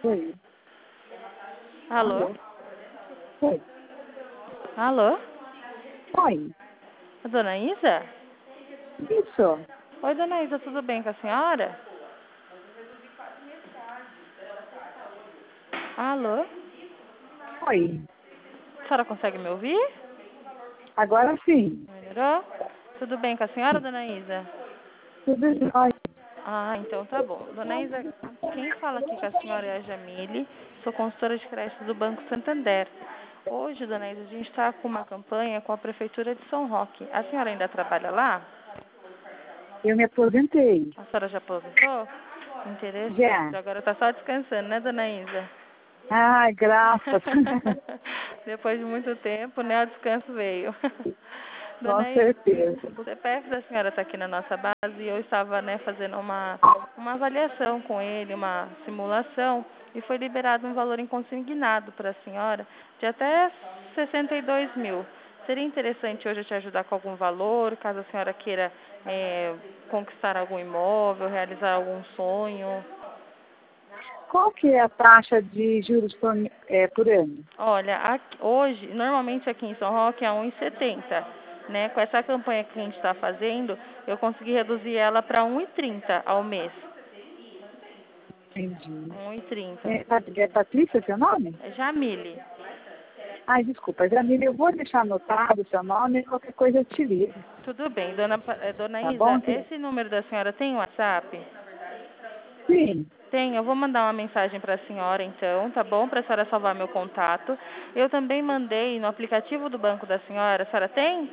Oi, Alô? alô? Oi, Alô? oi, A dona Isa? isso, Oi, dona Isa, tudo bem com a senhora? Alô? oi. A senhora consegue me ouvir? Agora sim, Melhorou? Tudo bem com a senhora, dona Isa? tudo jóia. Ah, então tá bom. Dona Isa, quem fala aqui com a senhora é a Jamile, sou consultora de crédito do Banco Santander. Hoje, dona Isa, a gente está com uma campanha com a Prefeitura de São Roque. A senhora ainda trabalha lá? Eu me aposentei. A senhora já aposentou? Interessante. Já. Agora está só descansando, né, dona Isa? Ai, graças. Depois de muito tempo, né, o descanso veio. Com Dona Isa, certeza. o CPF da senhora está aqui na nossa base e eu estava, né, fazendo uma avaliação com ele, uma simulação, e foi liberado um valor em consignado para a senhora de até 62 mil. Seria interessante hoje eu te ajudar com algum valor, caso a senhora queira conquistar algum imóvel, realizar algum sonho. Qual que é a taxa de juros por ano? Olha, hoje, normalmente aqui em São Roque é 1,70, né? Com essa campanha que a gente está fazendo, eu consegui reduzir ela para 1,30 ao mês. Entendi. 1,30. É Patrícia seu nome? É Jamile. Ai, desculpa, Jamila, eu vou deixar anotado o seu nome, qualquer coisa eu te ligo. Tudo bem, dona Tá bom, Isa, querida? esse número da senhora tem WhatsApp? Sim, Tem, eu vou mandar uma mensagem para a senhora então, tá bom? Para a senhora salvar meu contato. Eu também mandei no aplicativo do banco da senhora. A senhora tem?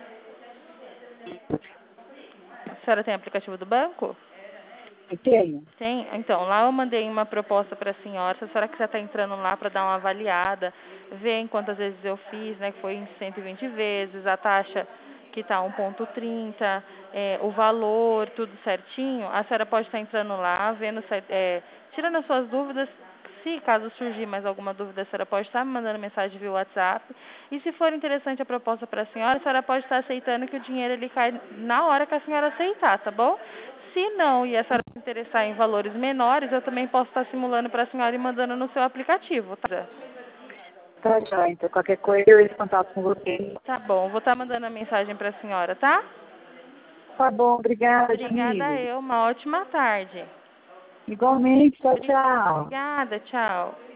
A senhora tem aplicativo do banco? eu tenho. Tem? Então, lá eu mandei uma proposta para a senhora. Se a senhora quiser estar entrando lá para dar uma avaliada, ver em quantas vezes eu fiz, né? Que foi em 120 vezes, a taxa que está 1,30, o valor, tudo certinho. A senhora pode estar entrando lá, vendo, tirando as suas dúvidas. Se caso surgir mais alguma dúvida, a senhora pode estar me mandando mensagem via WhatsApp. E se for interessante a proposta para a senhora pode estar aceitando que o dinheiro ele cai na hora que a senhora aceitar, tá bom? Se não, e a senhora se interessar em valores menores, eu também posso estar simulando para a senhora e mandando no seu aplicativo, tá? Tá, já. Então, qualquer coisa eu entro em contato com você. Tá bom, vou estar mandando a mensagem para a senhora, tá? Tá bom, obrigada, Obrigada Jamile. eu, uma ótima tarde. Igualmente, tchau, tchau. Obrigada, tchau.